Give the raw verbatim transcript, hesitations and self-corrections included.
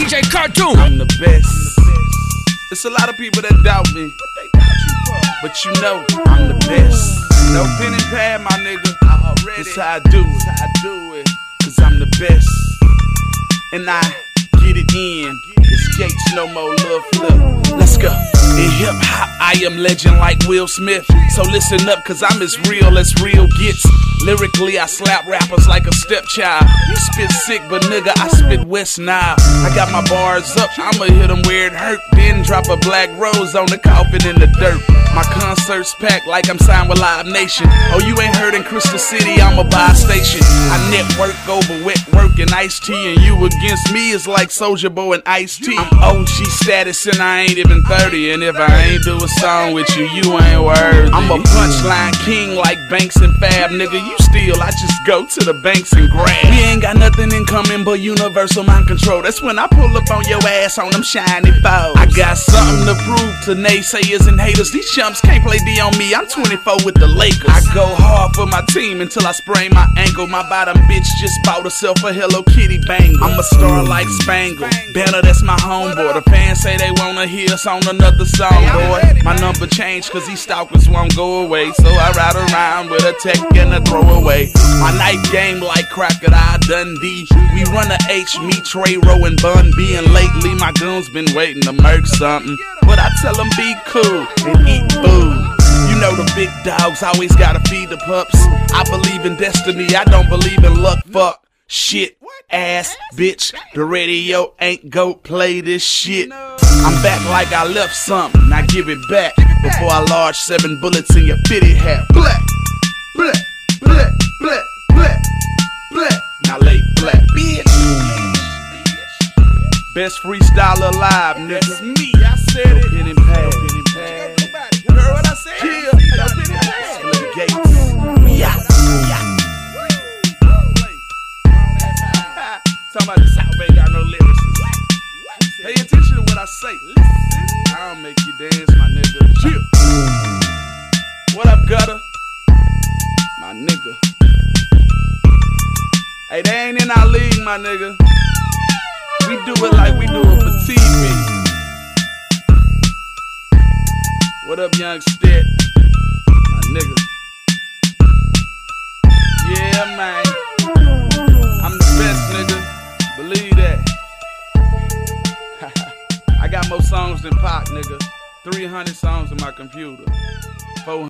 D J Cartoon. I'm the best. It's a lot of people that doubt me, but you know I'm the best. No pen and pad, my nigga. That's how I do it. I do it. Cause I'm the best. And I get it in. It's Gates, no more love flip. Let's go. In hip hop, I am legend like Will Smith. So listen up, cause I'm as real as real gets. Lyrically, I slap rappers like a stepchild. You spit sick, but nigga, I spit West Nile. I got my bars up, I'ma hit them where it hurt. Then drop a black rose on the coffin in the dirt. My concerts packed like I'm signed with Live Nation. Oh, you ain't heard in Crystal City, I'm a buy station. I network over wet work and Ice-T, and you against me is like Soulja Boy and Ice-T. I'm O G status and I ain't even thirty, and if I ain't do a song with you, you ain't worthy. I'm a punchline king like Banks and Fab, nigga. You steal, I just go to the banks and grab. We ain't got nothing in common but universal mind control. That's when I pull up on your ass on them shiny foes. I got something to prove to naysayers and haters. These chumps can't play D on me, I'm twenty-four with the Lakers. I go hard for my team until I sprain my ankle. My bottom bitch just bought herself a Hello Kitty bangle. I'm a star like Spangle, Banner, that's my homeboy. The fans say they wanna hear us on another song, boy. My number changed cause these stalkers won't go away, so I ride around with a tech and a throwaway. My night game like Crocodile Dundee. We run a H, me, Trey, Row, and Bun B. And lately my goons been waiting to murk something, but I tell them be cool and eat food. You know the big dogs always gotta feed the pups. I believe in destiny, I don't believe in luck. Fuck, shit, ass, bitch. The radio ain't go play this shit. I'm back like I left something, now give it back before I lodge seven bullets in your fitted hat. Black, black, black, black, black, black. Now lay flat, bitch. Best freestyler alive, nigga. That's me, I said it. Pen and pad. You heard what I said? Yeah. No pen and pad. Split Gates. Yeah, yeah. Talking about the South ain't got no lyrics. Pay attention to what I say. I'll make you dance, my nigga. Chill. What up, gutter? My nigga. Hey, they ain't in our league, my nigga. We do it like we do it for T V. What up, young Stet? My nigga. Yeah, man. I'm the best, nigga. Believe that. I got more songs than Pac, nigga. three hundred songs in my computer. four hundred